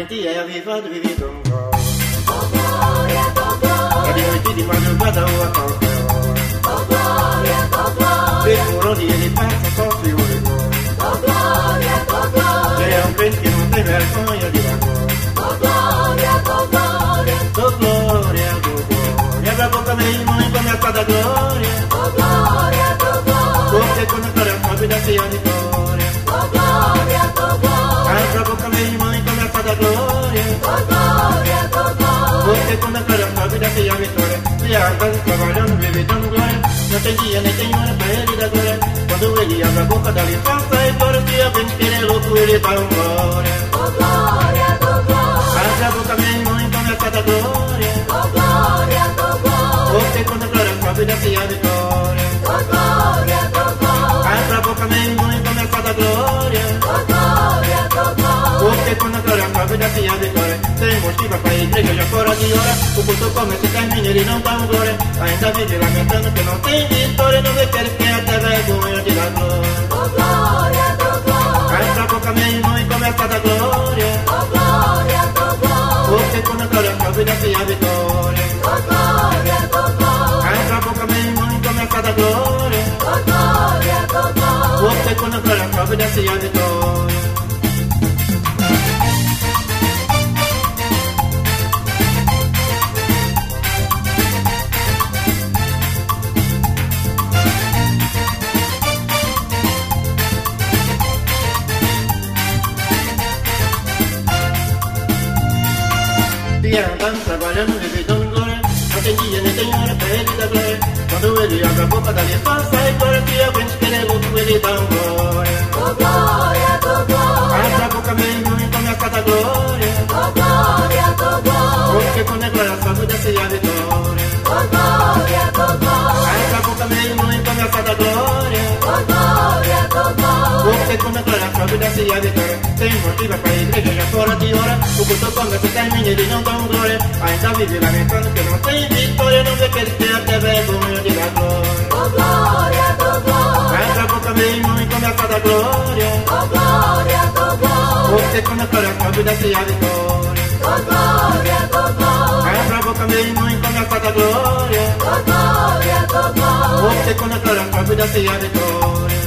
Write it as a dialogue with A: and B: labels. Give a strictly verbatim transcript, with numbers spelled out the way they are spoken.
A: gente é avivado, vivido um gol.
B: Oh glória, oh glória.
A: É de noite, de madrugada ou a qualquer hora.
B: Oh glória, oh glória.
A: E por onde ele passa, só se orgulha.
B: Oh glória, oh glória.
A: É um crente que não tem vergonha de agora.
B: Oh glória, oh glória.
A: Oh glória, oh glória. Abre a boca, meu irmão, e começa a dar glória.
B: Oh glória, oh glória.
A: Porque quando a glória sobe, desce a vitória.
B: Oh glória, oh glória.
A: Abre a boca, meu irmão, e começa a dar glória.
B: Oh glória, oh glória.
A: Porque quando a glória sobe, desce a vitória. E a casa trabalhando, vive dando glória. Não tem dia nem tem hora pra ele dar glória. Quando ele abre a boca, dá licença e glória. Se a gente querer louco, ele dá um glória.
B: Oh glória, oh glória.
A: Abre a boca, meu irmão, e começa a dar glória.
B: Oh glória, oh glória.
A: Porque quando a glória sobe, desce a vitória.
B: Oh glória, oh glória.
A: Abre a boca, meu irmão, e começa a dar glória.
B: Oh glória, oh glória.
A: Porque quando a glória sobe, desce a vitória. Tem motivo pra igreja já fora de hora. O culto começa e termina, ele não dá um glória. Ainda vive lamentando que não tem vitória. Não vê que ele tem até vergonha de dar glória.
B: Oh glória, oh glória.
A: Abre a boca, meu irmão, e começa a dar glória.
B: Oh glória, oh glória.
A: Porque quando a glória sobe, desce a vitória.
B: Oh glória, oh glória.
A: Abre a boca, meu irmão, e começa a dar glória.
B: Oh glória, oh glória.
A: Porque quando a glória sobe, desce a vitória. Dia andando, trabalhando, vive dando glória. Não tem dia nem tem hora pra ele dar glória. Quando ele abre a boca, dá licença e glória. Se a gente querer louco, ele dá um glória.
B: Oh glória, oh glória.
A: Abre a boca, meu irmão, e começa a dar glória.
B: Oh glória, oh glória.
A: Porque quando a glória sobe, desce a vitória.
B: Oh glória, oh glória.
A: Abre a boca, meu irmão, e começa a dar glória.
B: Oh glória, oh glória.
A: Porque quando a glória sobe, desce a vitória. Tem motivo pra igreja já fora de hora. O culto começa e termina, ele não dá um glória. Ainda vive lamentando que não tem vitória. Não vê que ele tem até vergonha de dar glória.
B: Oh glória, oh glória.
A: Abre a boca, meu irmão, e começa a dar glória.
B: Oh glória, oh glória.
A: Porque quando a glória sobe, desce a vitória.
B: Oh glória, oh glória.
A: Abre a boca, meu irmão, e começa a dar glória.
B: Oh glória, oh glória.
A: Porque quando a glória sobe, desce a vitória.